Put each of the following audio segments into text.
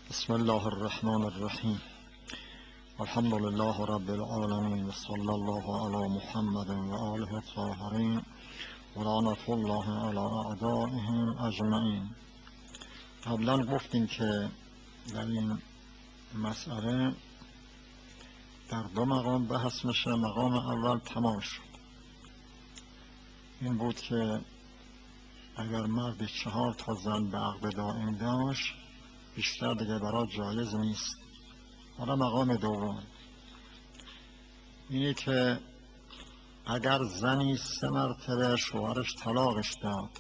بسم الله الرحمن الرحیم. الحمد لله رب العالمین و صلی الله علی محمد و آله الطاهرین و لعنة الله علی اعدائهم اجمعین. قبلا گفتیم که در این مسئله در دو مقام بحث میشه. مقام اول تمام شد. این بود که اگر مردی 4 تا زن به عقد دائم داشت بیشتر دیگه برای جایز نیست. حالا مقام دوم اینه که اگر زنی 3 مرتبه شوهرش طلاقش داد،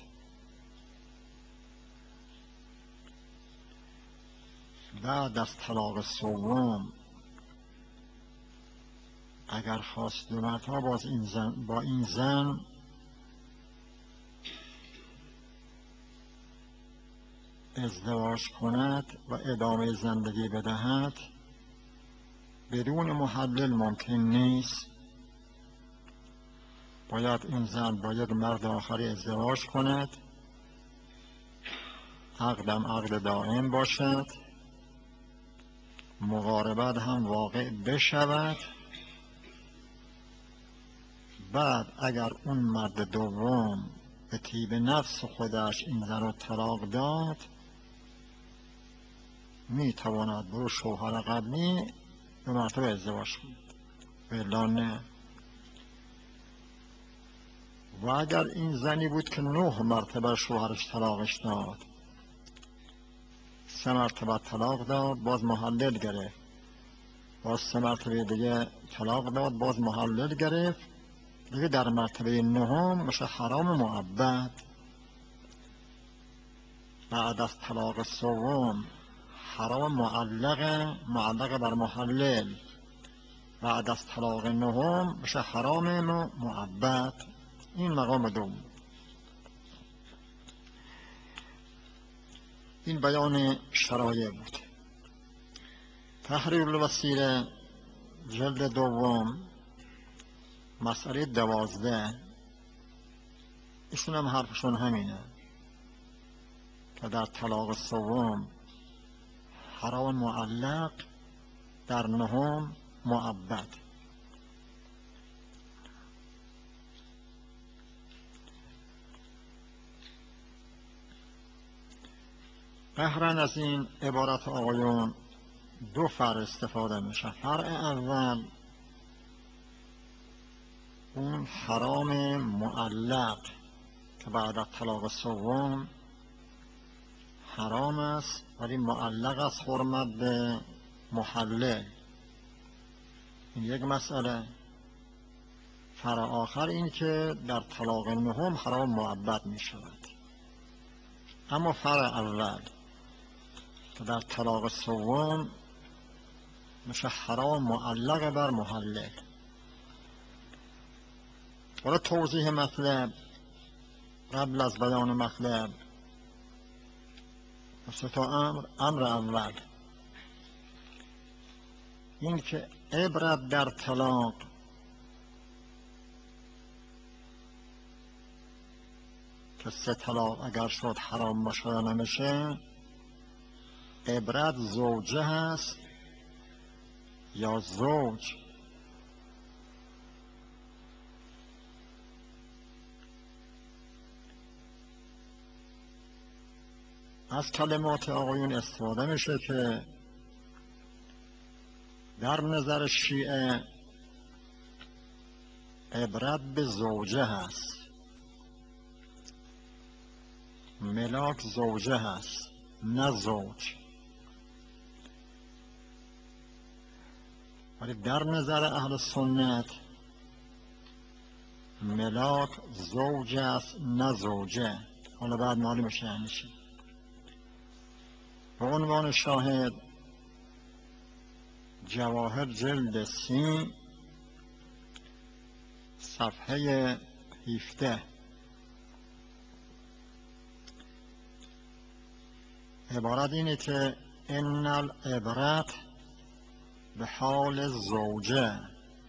بعد از طلاق سوم اگر خواست 2 مرتبه با این زن ازدواج کند و ادامه زندگی بدهد، بدون محلل ممکن نیست. باید این زن با یک مرد آخری ازدواج کند، عقدم عقد دائم باشد، مقاربت هم واقع بشود. بعد اگر اون مرد دوم به طیب نفس خودش این زن رو طلاق داد، می تواند برو شوهر قبلی 2 مرتبه ازدواج کند، ولی نه. و اگر این زنی بود که 9 مرتبه شوهرش طلاقش داد، 3 مرتبه طلاق داد باز محلل گرفت، باز 3 مرتبه دیگه طلاق داد باز محلل گرفت، دیگه در مرتبه 9 میشه حرام مؤبد. بعد از طلاق سوم حرام معلق بر محلل، بعد از طلاق 9 میشه حرام مؤبد. این مقام دوم. این بیان شرایع بود. تحریر الوسیله جلد دوم مسئله 12 ایشون هم حرفشون همینه که در طلاق سوم حرام معلق، در 9 مؤبد. بهرن از این عبارت آقایون 2 فرع استفاده میشه. فرع اول اون حرام معلق که بعد از طلاق سوم حرام است ولی معلق است حرمت به محلل. این یک مسئله. فرع آخر این که در طلاق 9 حرام مؤبد می شود. اما فرع اول که در طلاق سوم میشه حرام معلق بر محلل. ولی توضیح مطلب قبل از بیان مطلب 3 تا امر اول این که عبرت در طلاق که 3 طلاق اگر شد حرام باشه یا نمیشه، عبرت زوجه هست یا زوج. از کلمات آقایون استفاده میشه که در نظر شیعه عبرت به زوجه هست، ملاک زوجه هست نه زوج. ولی در نظر اهل سنت ملاک زوج است نه زوجه. حالا بعد معلوم میشه یعنی چی. به عنوان شاهد جواهر جلد 30 صفحه 17 عبارت اینه که ان العبرت به حال زوجه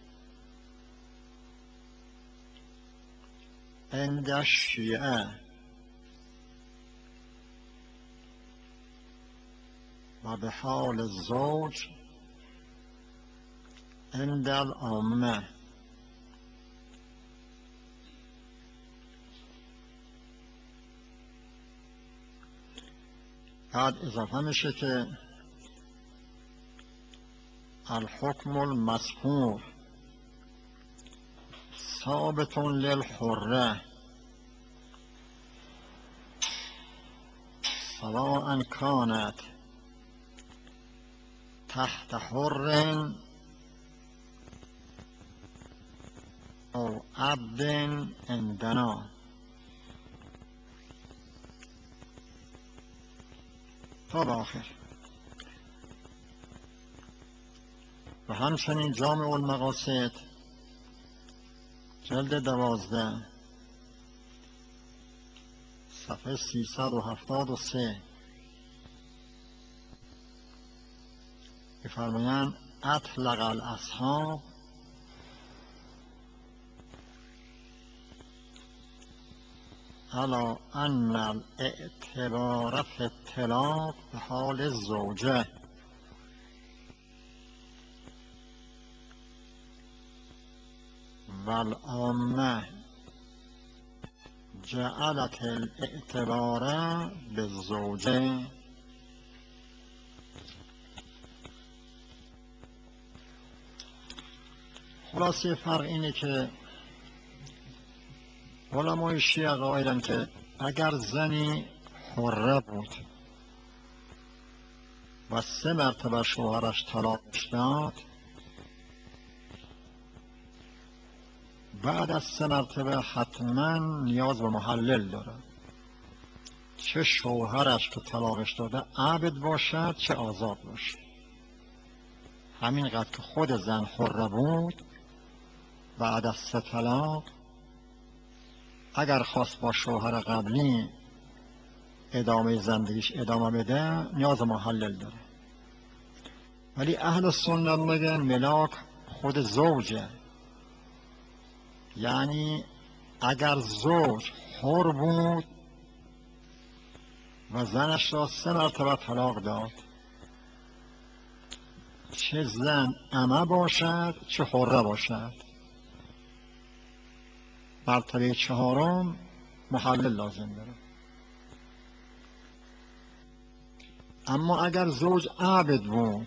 عند الشیعه. و به حال زوج عند العامه. بعد اضافه میشه که الحکم المذکور ثابت للحره سواء كانت تحت حر او عبد عندنا. تا به آخر. و همچنین جامع المقاصد جلد 12 صفحه 373 می‌فرمایند اطلق الاصحاب على ان الاعتبار في الطلاق به حال الزوجه والعامه جعلت الاعتبار بالزوجه. خلاصه فرق اینه که علمای شیعه قائلن که اگر زنی حره بود و 3 مرتبه شوهرش طلاقش داد، بعد از 3 مرتبه حتما نیاز به محلل داره، چه شوهرش که طلاقش داده عبد باشد چه آزاد باشد. همینقدر که خود زن حره بود بعد از 3 طلاق، اگر خواست با شوهر قبلی ادامه زندگیش ادامه بده نیاز به محلل داره. ولی اهل سنت میگن ملاک خود زوجه، یعنی اگر زوج حر بود و زنش را 3 مرتبه طلاق داد، چه زن امه باشد چه حره باشد، مرتبه 4 محلل لازم داره. اما اگر زوج عبد بود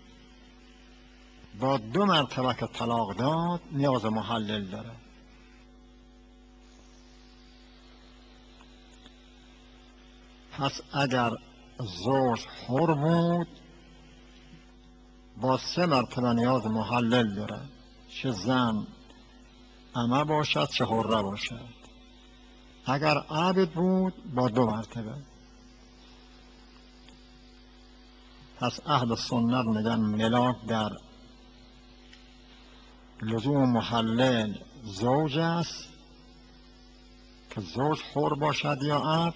با 2 مرتبه که طلاق داد نیاز محلل داره. پس اگر زوج حر بود با 3 مرتبه نیاز محلل داره، چه زن امه باشد چه حره باشد. اگر عبد بود با 2 مرتبه. پس اهل سنت میگن ملاک در لزوم محلل زوج است که زوج حر باشد یا عبد.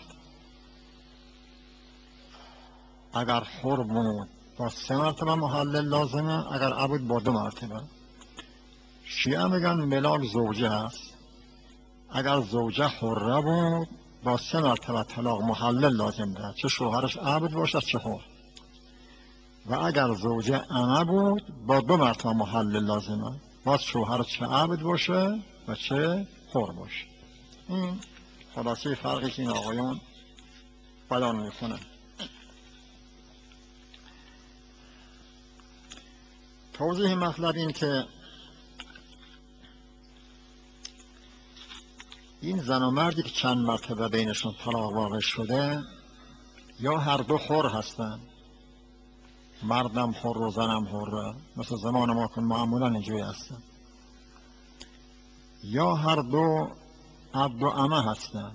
اگر حر بود با 3 مرتبه محلل لازمه، اگر عبد با 2 مرتبه. شیعه میگن ملاک زوجه است، اگر زوجه حره بود با 3 مرتبه طلاق محلل لازم داره، چه شوهرش عبد باشد چه حر. و اگر زوجه امه بود با 2 مرتبه محلل لازمه، باز شوهر چه عبد باشه و چه حر باشه. این خلاصه فرقی که این آقایون بیان میکنه. توضیح مطلب این که این زن و مردی که چند مرتبه بینشون طلاق واقع شده، یا هر دو حر هستن، مردم حر و زنم حره، مثل زمان ما که معمولا اینجوری هستن، یا هر دو عبد و امه هستن،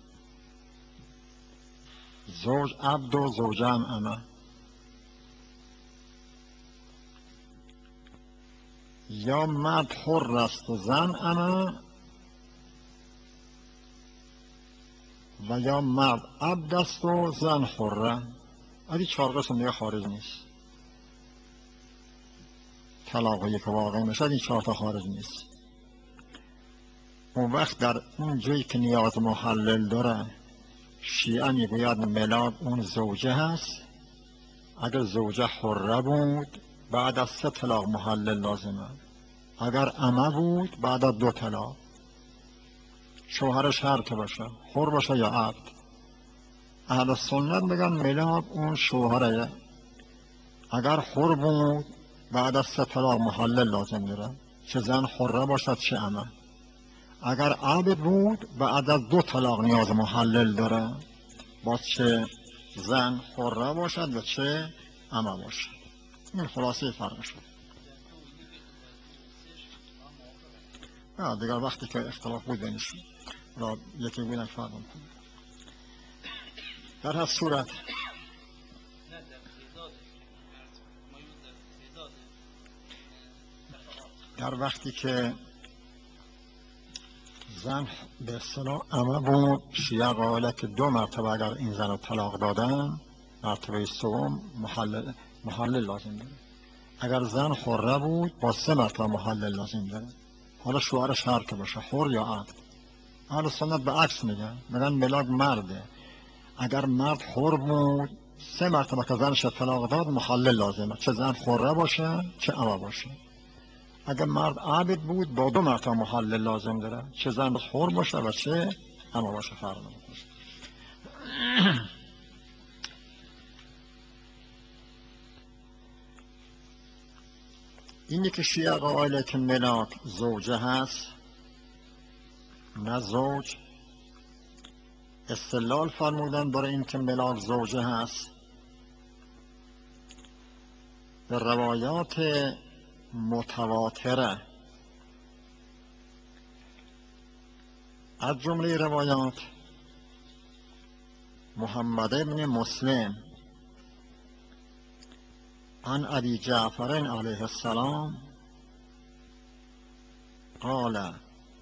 زوج عبد و زوجه هم امه، یا مرد حر است و زن امه، و یا مرد عبد است و زن حره. از این 4 قسم دیگه خارج نیست. طلاقی که واقع میشه این 4 تا خارج نیست. اون وقت در اون جایی که نیاز محلل داره، شیعه میگوید ملاک اون زوجه هست، اگر زوجه حره بود بعد از 3 طلاق محلل لازمه. اگر امه بود بعد از 2 طلاق. شوهرش هر که باشه، حر باشه یا عبد. اهل سنت میگن ملاک اون شوهره. اگر حر بود بعد از 3 طلاق محلل لازم داره، چه زن حره باشد چه امه. اگر عبد بود بعد از 2 طلاق نیاز محلل داره، باز چه زن حره باشد و چه امه باشد. این خلاصه فرق شد. دیگر وقتی که اختلاف بود بینشون را یکی بودن فرق کنید. در هر صورت در وقتی که زن به اصطلاح امه بود، شیعه قائله که 2 مرتبه اگر این زن رو طلاق دادن، مرتبه سوم محلل لازم داره. اگر زن حره بود با 3 مرتبه محلل لازم داره. حالا شوهرش هر که باشه، حر یا عبد. اهل سنت به عکس میگن ملاک مرده. اگر مرد حر بود 3 مرتبه که زنش طلاق داد محلل لازمه، چه زن حره باشه چه امه باشه. اگر مرد عبد بود با 2 مرتبه محلل لازم داره، چه زن حر باشه و چه امه باشه. فرق نمیکنه. اینی که شیعه قائله که ملاک زوجه هست نه زوج، استدلال فرمودن برای این که ملاک زوجه هست به روایات متواتره. از جمله روایات محمد ابن مسلم عن ابی جعفر علیه السلام قال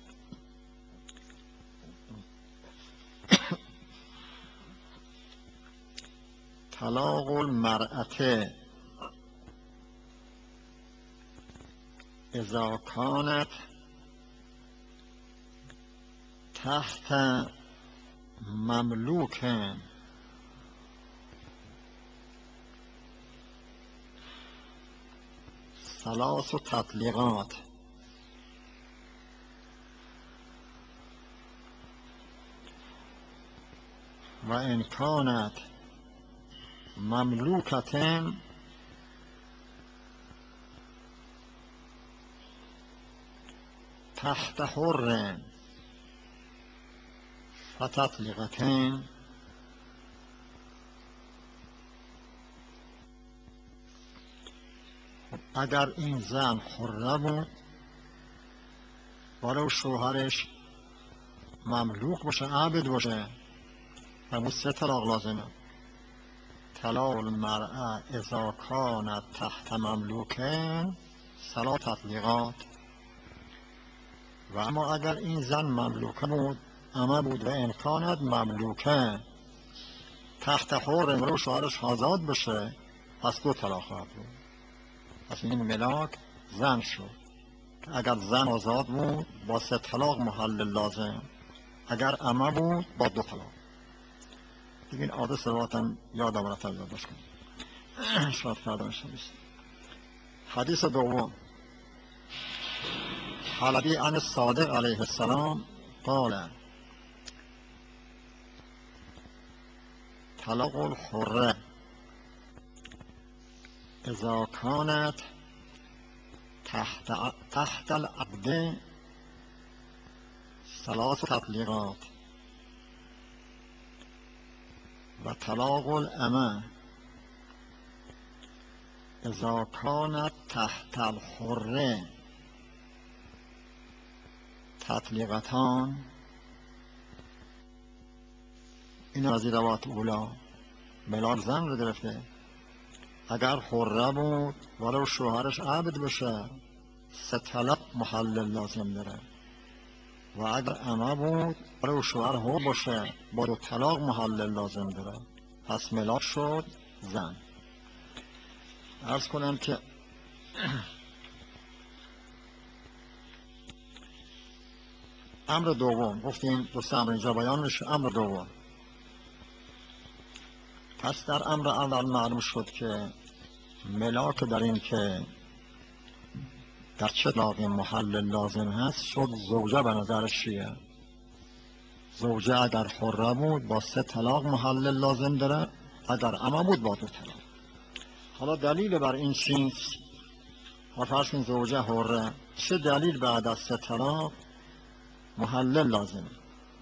طلاق المرأة اذا كانت تحت مملوک 3 تطلیقات و ان كانت مملوکة تحت حر فتطلیقتین. اگر این زن حره بود برای شوهرش مملوک باشه، عبد باشه، همون 3 طلاق لازمه. طلاق المرأة اذا كانت تحت مملوکین 3 تطلیقات. و اما اگر این زن مملوکه بود، امه بود و امکانت مملوکه تحت حر رو شوهرش آزاد بشه، پس 2 طلاق خواهد بود. پس این ملاک زن شد. اگر زن آزاد بود با 3 طلاق محلل لازم، اگر امه بود با 2 طلاق. دیگه این عادت رواتم یاد آمدتر یاد باش کنید. شاید فردا نشویست. حدیث دوم حلبی عن الصادق علیه السلام قال طلاق الحره اذا كانت تحت العبد 3 تطلیقات و طلاق الامه اذا كانت تحت الحره تطلیقتان. این از روایات اولا ملاک زن رو گرفته. اگر حره بود ولو شوهرش عبد بشه 3 طلاق محلل لازم داره. و اگر امه بود ولو شوهر حر باشه با 2 طلاق محلل لازم داره. پس ملاک شد زن. عرض کنم که امر دوم گفتیم 2 امر اینجا بیان میشه. امر دوم پس در امر اول معلوم شد که ملاک در این که در چه طلاق محلل لازم هست شد زوجه به نظرش چیه؟ زوجه اگر حره بود با 3 طلاق محلل لازم داره، اگر اما بود با 2 طلاق. حالا دلیل بر این چیست؟ فرض کن زوجه حره، چه دلیل بعد از 3 طلاق محلل لازمه؟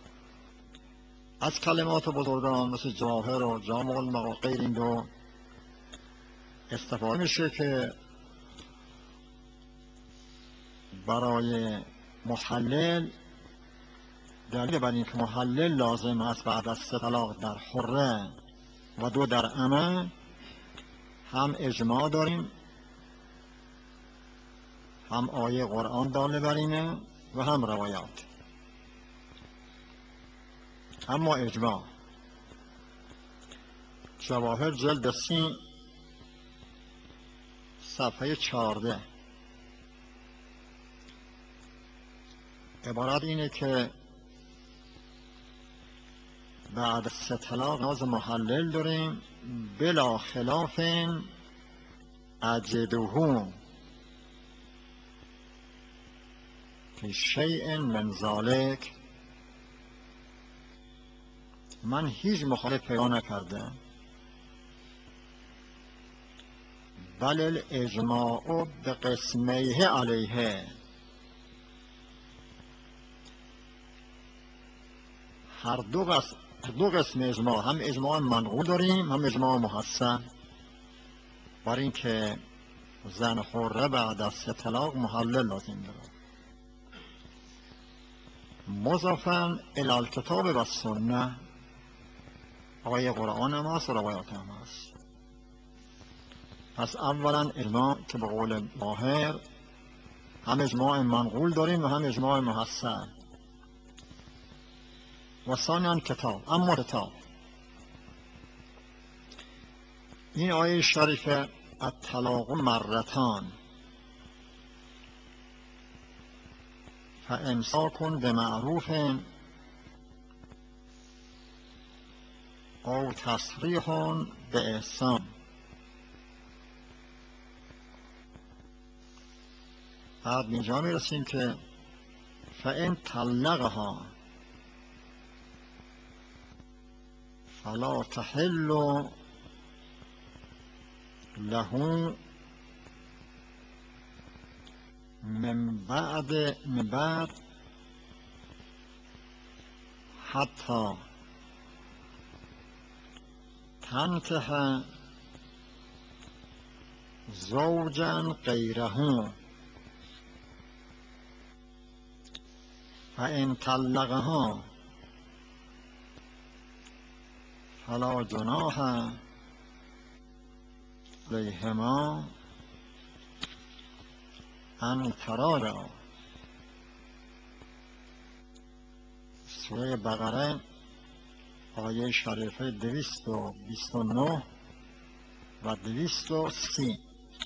از کلمات بزرگان مثل جواهر و جامع المعانی و غیر این دو استفاده میشه که برای محلل دلیل بر این که محلل لازم است بعد از 3 طلاق در حره و 2 در امه، هم اجماع داریم، هم آیه قرآن داله بر اینه و هم روایات. اما اجماع جواهر جلد 30 صفحه 14 عبارت اینه که بعد از 3 طلاق ناز محلل داریم بلا خلاف اجدهو فی شیء من ذلک. من هیچ مخالف پیدا نکردم، بل الاجماع بقسمیه علیه. هر دو قسم اجماع، هم اجماع منقول داریم هم اجماع محسن، بر این که زن حره بعد از 3 طلاق محلل لازم داره. مضافاً الی الکتاب و السنه، آیه قرآن هم هست و روایات هم هست. پس اولا اجماع که به قول ماهر هم اجماع منقول داریم و هم اجماع محسن. و ثانیاً کتاب. اما کتاب این آیه شریفه الطلاق مرتان فامساک بمعروف او تسریح باحسان. بعد اینجا میرسیم که فان طلقها فلا تحل له من بعد حتی تنکح زوجا غیره. فإن طلقها فلا جناح علیهما ان تراجعا. سوره بقره آیه شریفه 229 و 230.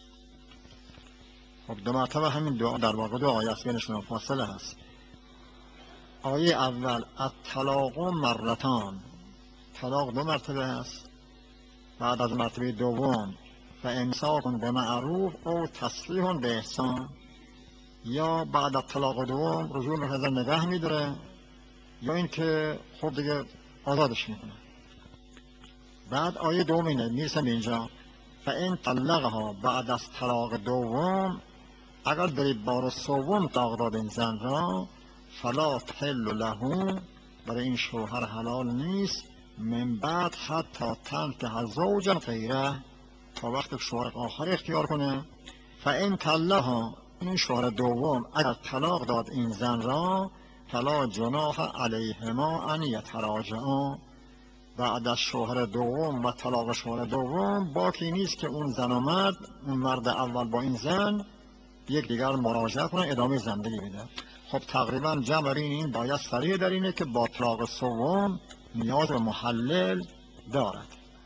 خب 2 مرتبه همین دو در واقع 2 آیه است، بینشون فاصله هست. آیه اول الطلاق مرتان، طلاق 2 مرتبه هست. بعد از مرتبه دوم فامساک بمعروف او تسریح باحسان، یا بعد از طلاق دوم رجوع به نظر نگه میداره یا اینکه خب دیگه آزادش میکنه. بعد آیه دوم اینه، میرسم اینجا فإن طلقها، بعد از طلاق دوم اگر بری بار سوم طلاق داد این زن را، فلا تحل له، برای این شوهر حلال نیست، من بعد حتی تنکح زوجا غیره، تا وقت شوهر آخر اختیار کنه. فإن طلقها، این شوهر دوم اگر طلاق داد این زن را، فلا جناح علیهما ان یتراجعا، بعد از شوهر دوم و طلاق شوهر دوم باکی نیست که اون زن و مرد، اون مرد اول با این زن یک دیگر مراجعه کنه، ادامه زندگی بده. خب تقریبا جمع این باید صریح در اینه که با طلاق سوم نیاز به محلل دارد.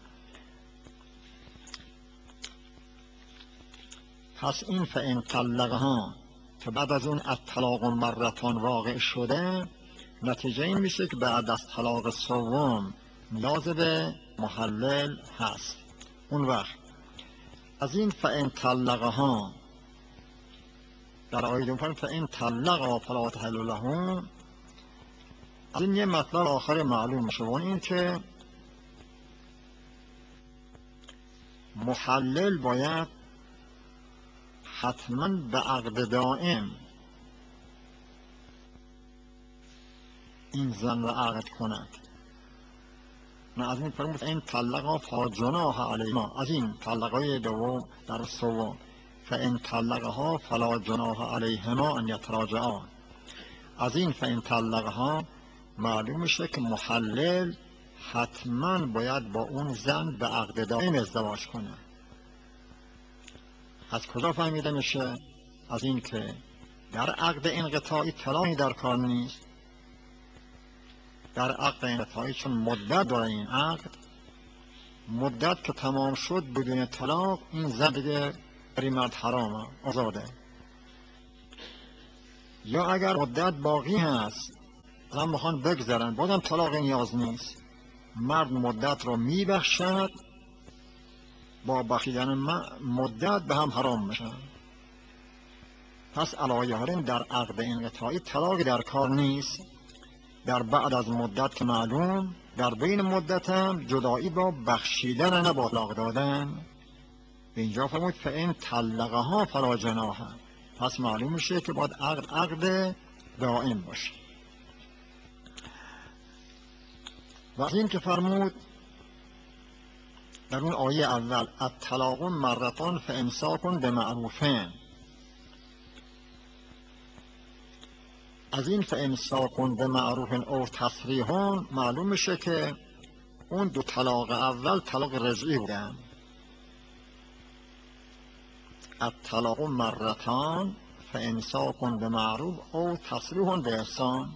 پس این فإن طلقها که بعد از اون الطلاق مرتان واقع شده، نتیجه این میشه که بعد از طلاق سوم نیاز به محلل هست. اون وقت از این فإن طلقها در آیه دوم فإن طلقها فلا تحل له، از این یه مطلب آخر معلوم میشه، و این که محلل باید حتما به عقد دائم این زن را عقد کند. نه از این فرمود این طلقها فلا جناح علیهما، از این طلقهای دوم در سوم فإن طلقها فلا جناح علیهما ان یتراجعا، از این فإن طلقها معلوم میشه که محلل حتما باید با اون زن به عقد دائم ازدواج کنه. از کجا فهمیده میشه؟ از این که در عقد انقطاعی طلاقی در کار نیست. در عقد انقطاعی چون مدت داره این عقد، مدت که تمام شد بدون طلاق، این زن دیگه برای مرد حرامه، آزاده. یا اگر مدت باقی هست زن میخوان بگذرن، بازم طلاق نیاز نیست، مرد مدت رو میبخشد، با بخشیدن مدت به هم حرام میشن. پس علی حرم در عقد انقطاعی طلاق در کار نیست. در بعد از مدت که معلوم، در بین مدت هم جدایی با بخشیدن نه با طلاق دادن. به اینجا فرمود فإن طلقها فلا جناح، پس معلوم میشه که باید عقد دائم باشه. و از این که فرمود در اون آیه اول الطلاق مرتان فامساک بمعروفین، از این فامساک بمعروف او تسریح معلوم میشه که اون دو طلاق اول طلاق رجعی بودن. الطلاق مرتان فامساک بمعروف او تسریح باحسان،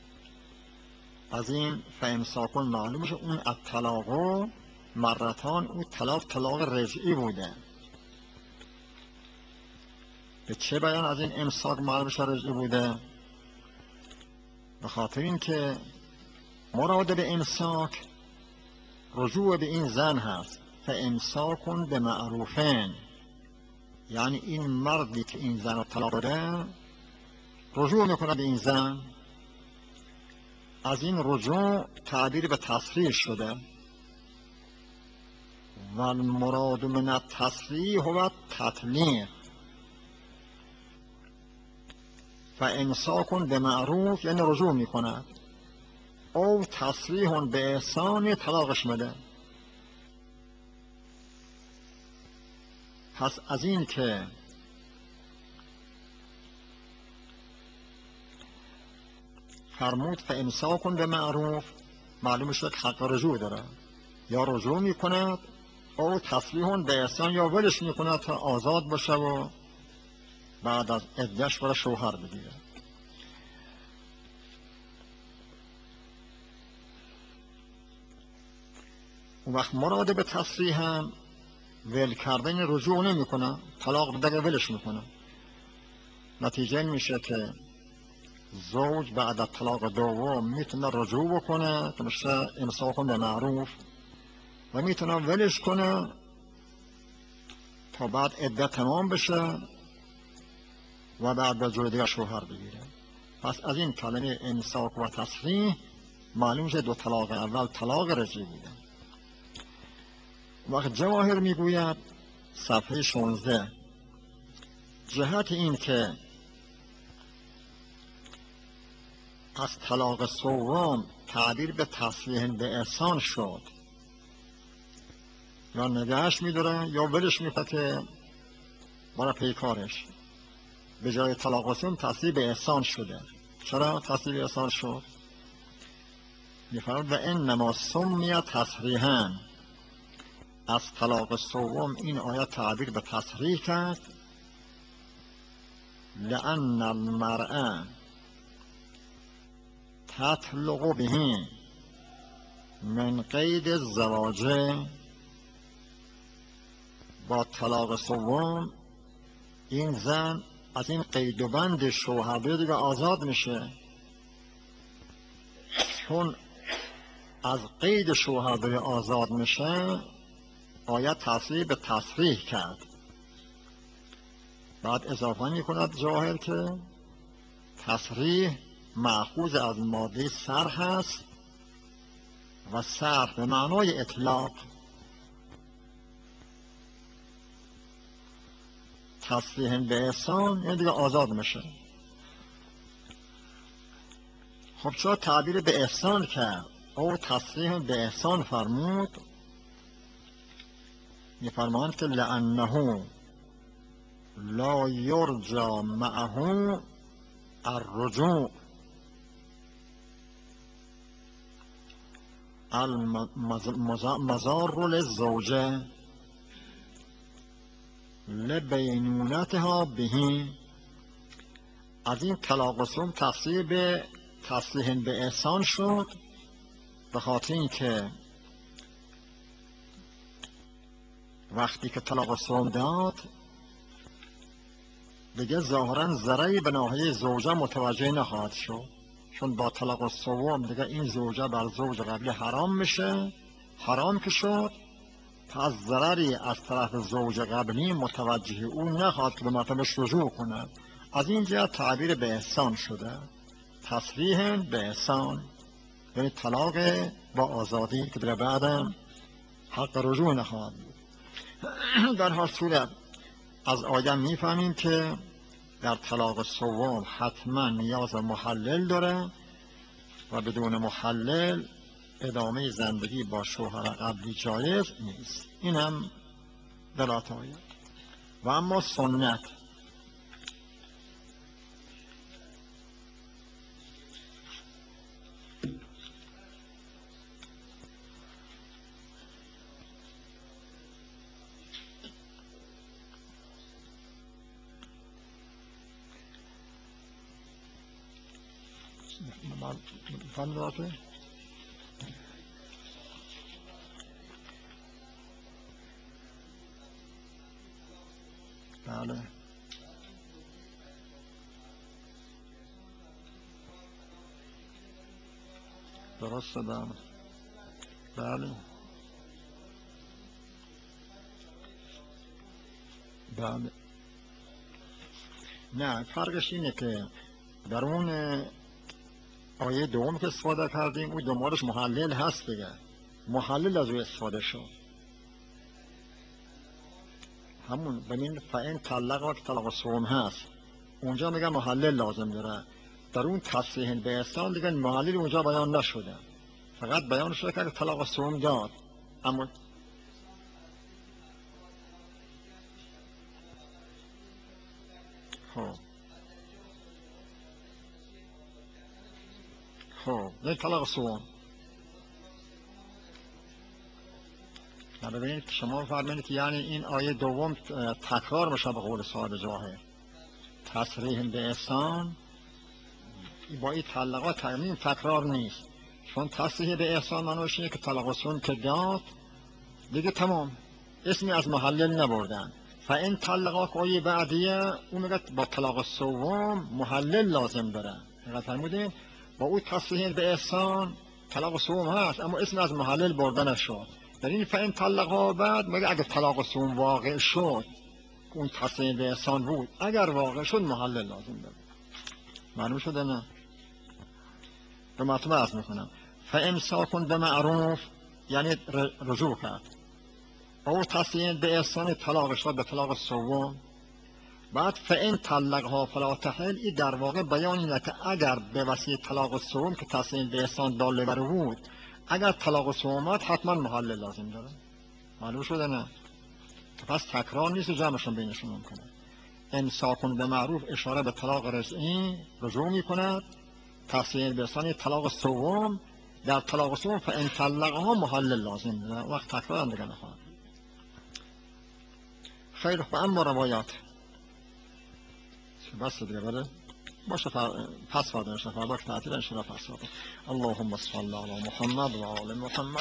از این فامساک معلوم میشه اون الطلاق مرتان اون طلاق رجعی بوده. به چه بیان از این امساک معلوم میشه رجعی بوده؟ به خاطر این که مراد به امساک رجوع به این زن هست. فامساک بمعروفین، یعنی این مردی که این زن رو طلاق داده رجوع میکنه به این زن. از این رجوع تعبیر به تصریح شده. و المراد من التصریح هو التطلیق. فامساک بمعروف یعنی رجوع میکند، او تصریح به احسان طلاقش میده. پس از این که فرمود فامساک بمعروف معلوم شد که حق رجوع داره، یا رجوع میکند او تصریح به احسان، یا ولش میکند تا آزاد باشه و بعد از عده‌اش برای شوهر بگیره. اون وقت مراد به تصریح هم ول کردن رجوع نمیکنه، طلاق بده ولش میکنه. نتیجه میشه که زوج بعد از طلاق دوم میتونه رجوع بکنه که میشه امساک به معروف، و میتونه ولش کنه تا بعد عدت تمام بشه و بعد به جای دیگر شوهر بگیره. پس از این کلمه امساک و تصریح معلوم شد دو طلاق اول طلاق رجعی بوده. وقت جواهر میگوید صفحه 16 جهت این که از طلاق سوم تعبیر به تصریح به احسان شد، یا نگهش میداره یا ولش میکنه که برای پیکارش، به جای طلاق سوم تصریح به احسان شده. چرا تصریح به احسان شد؟ میفرماید و انما سمی تصریحا، از طلاق سوم این آیه تعبیر به تصریح کرد، لأن المرأة تطلق به من قید الزواج، با طلاق سوم این زن از این قید و بند شوهر دیگه آزاد میشه، چون از قید شوهرداری آزاد میشه، آیت تصریح به تصریح کرد. بعد اضافه میکند جاهل که تصریح مأخوذ از ماده سر هست و سر به معنای اطلاق. تصریح به احسان این دیگه آزاد میشه. خب چرا تعبیر به احسان کرد او تصریح به احسان فرمود؟ میفرماند که لأنه لا یرجى معه الرجوع المضار للزوجه لبینونتها به. از این طلاق الثوم تفسیر به تصریح به احسان شد، به خاطر اینکه وقتی که طلاق الثوم داد دیگه ظاهرا ضرری به ناحیه زوجه متوجه نخواهد شد، چون با طلاق الثوم دیگه این زوجه بر زوج قبلی حرام میشه. حرام که شد، پس ضرری از طرف زوج قبلی متوجه او نخواهد که به مطلبش رجوع کند. از این جهت تعبیر به احسان شده، تصریح به احسان، یعنی طلاق با آزادی که در بعدم حق رجوع نخواهد بود. در هر صورت از آیه میفهمیم که در طلاق الثوم حتما نیاز محلل داره و بدون محلل ادامه زندگی با شوهر قبلی جایز نیست. این هم دلالت آیه. و اما سنت، بله درسته، بله بله. نه، فرقش اینه که در اون آیه دوم که استفاده کردیم اون دنبالش محلل هست دیگه، محلل از او استفاده شد، همون بنین فإن طلقها که طلاق الثوم هست، اونجا میگن محلل لازم داره. در اون تصریح به احسان دیگه محلل اونجا بیان نشده، فقط بیان شده که طلاق الثوم داد. اما خب نه طلاق الثوم. ببینید شما فرمودید که یعنی این آیه دوم تکرار بشه به قول صاحب جواهر. تصریح به احسان با این طلاقات تقریبا تکرار نیست، چون تصریح به احسان معنیش اینه که طلاق الثوم که داد دیگه تمام، اسمی از محلل نبردن. فإن طلقها آیه بعدیه اون میگه با طلاق الثوم محلل لازم داره. حقیقت فرمودین با اون تصریح به احسان طلاق الثوم هست اما اسم از محلل برده نشد. در این فإن طلقها بعد میگه اگه طلاق الثوم واقع شد اون تصریح به احسان بود، اگر واقع شد محلل لازم داره. معلوم شده نه؟ به مطلب عرض میکنم فإمساک بمعروف یعنی رجوع کرد، او تصریح به احسان طلاقش را به طلاق الثوم. بعد فإن طلقها فلا تحل، این در واقع بیان اینه که اگر به وسیله طلاق الثوم که تصریح به احسان داله بر بود اگر طلاق الثوم حتما محلل لازم داره. معلوم شده نه؟ پس تکرار نیست و جمعشون بینشون ممکنه. امساک به معروف اشاره به طلاق رجعی رجوع میکند، تصریح به احسان طلاق الثوم، در طلاق الثوم فإن طلقها محلل لازم داره، وقت تکرار هم دیگه نخواهد. خیر. اما روایات بس دیگه بله باشه، پس فردا ان شاء الله تعطیل ان شاء الله پس فردا. اللهم صل علی محمد و آل محمد.